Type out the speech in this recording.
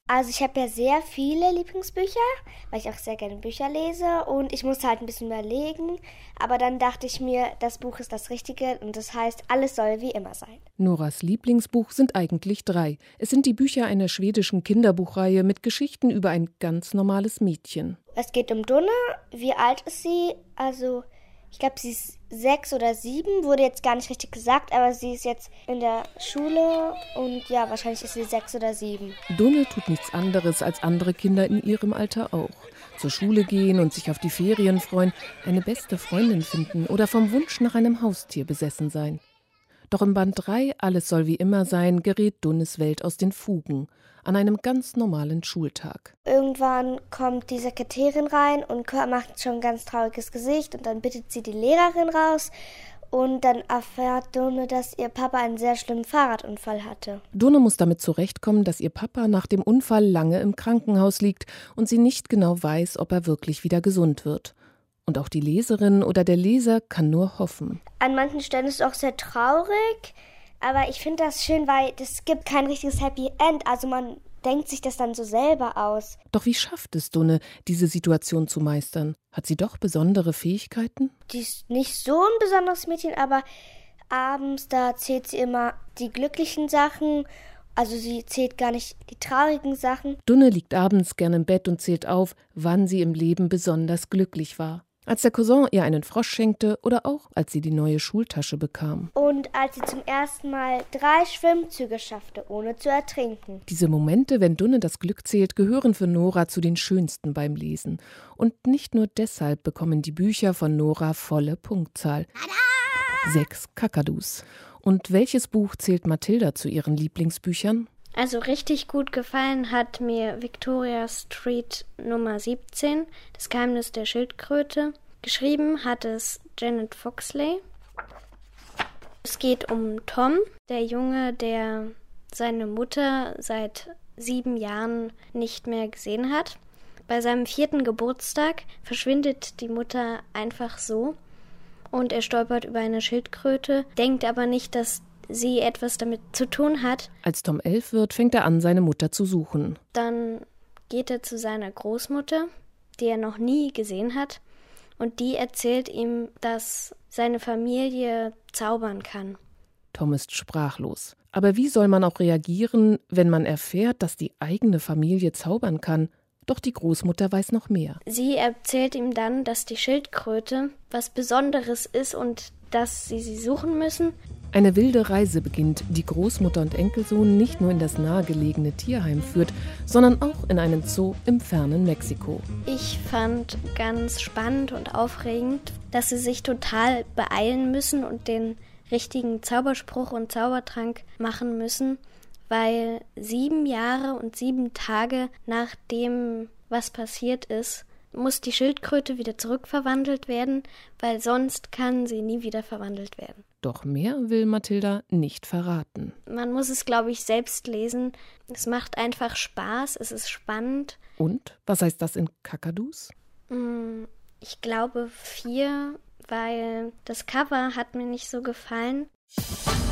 Also ich habe ja sehr viele Lieblingsbücher, weil ich auch sehr gerne Bücher lese und ich musste halt ein bisschen überlegen, aber dann dachte ich mir, das Buch ist das Richtige und das heißt, alles soll wie immer sein. Noras Lieblingsbuch sind eigentlich 3. Es sind die Bücher einer schwedischen Kinderbuchreihe mit Geschichten über ein ganz normales Mädchen. Es geht um Dunne. Wie alt ist sie? Also ich glaube, sie ist 6 oder 7, wurde jetzt gar nicht richtig gesagt, aber sie ist jetzt in der Schule und ja, wahrscheinlich ist sie 6 oder 7. Dunne tut nichts anderes als andere Kinder in ihrem Alter auch. Zur Schule gehen und sich auf die Ferien freuen, eine beste Freundin finden oder vom Wunsch nach einem Haustier besessen sein. Doch im Band 3, Alles soll wie immer sein, gerät Dunnes Welt aus den Fugen. An einem ganz normalen Schultag. Irgendwann kommt die Sekretärin rein und macht schon ein ganz trauriges Gesicht und dann bittet sie die Lehrerin raus und dann erfährt Dunne, dass ihr Papa einen sehr schlimmen Fahrradunfall hatte. Dunne muss damit zurechtkommen, dass ihr Papa nach dem Unfall lange im Krankenhaus liegt und sie nicht genau weiß, ob er wirklich wieder gesund wird. Und auch die Leserin oder der Leser kann nur hoffen. An manchen Stellen ist es auch sehr traurig, aber ich finde das schön, weil es gibt kein richtiges Happy End. Also man denkt sich das dann so selber aus. Doch wie schafft es Dunne, diese Situation zu meistern? Hat sie doch besondere Fähigkeiten? Die ist nicht so ein besonderes Mädchen, aber abends, da zählt sie immer die glücklichen Sachen. Also sie zählt gar nicht die traurigen Sachen. Dunne liegt abends gern im Bett und zählt auf, wann sie im Leben besonders glücklich war. Als der Cousin ihr einen Frosch schenkte oder auch als sie die neue Schultasche bekam. Und als sie zum ersten Mal 3 Schwimmzüge schaffte, ohne zu ertrinken. Diese Momente, wenn Dunne das Glück zählt, gehören für Nora zu den schönsten beim Lesen. Und nicht nur deshalb bekommen die Bücher von Nora volle Punktzahl. 6 Kakadus. Und welches Buch zählt Mathilda zu ihren Lieblingsbüchern? Also richtig gut gefallen hat mir Victoria Street Nummer 17, Das Geheimnis der Schildkröte. Geschrieben hat es Janet Foxley. Es geht um Tom, der Junge, der seine Mutter seit 7 Jahren nicht mehr gesehen hat. Bei seinem 4. Geburtstag verschwindet die Mutter einfach so und er stolpert über eine Schildkröte, denkt aber nicht, dass sie etwas damit zu tun hat. Als Tom 11 wird, fängt er an, seine Mutter zu suchen. Dann geht er zu seiner Großmutter, die er noch nie gesehen hat, und die erzählt ihm, dass seine Familie zaubern kann. Tom ist sprachlos. Aber wie soll man auch reagieren, wenn man erfährt, dass die eigene Familie zaubern kann? Doch die Großmutter weiß noch mehr. Sie erzählt ihm dann, dass die Schildkröte was Besonderes ist und dass sie suchen müssen. Eine wilde Reise beginnt, die Großmutter und Enkelsohn nicht nur in das nahegelegene Tierheim führt, sondern auch in einen Zoo im fernen Mexiko. Ich fand ganz spannend und aufregend, dass sie sich total beeilen müssen und den richtigen Zauberspruch und Zaubertrank machen müssen, weil 7 Jahre und 7 Tage nach dem, was passiert ist, muss die Schildkröte wieder zurückverwandelt werden, weil sonst kann sie nie wieder verwandelt werden. Doch mehr will Mathilda nicht verraten. Man muss es, glaube ich, selbst lesen. Es macht einfach Spaß, es ist spannend. Und? Was heißt das in Kakadus? Ich glaube 4, weil das Cover hat mir nicht so gefallen.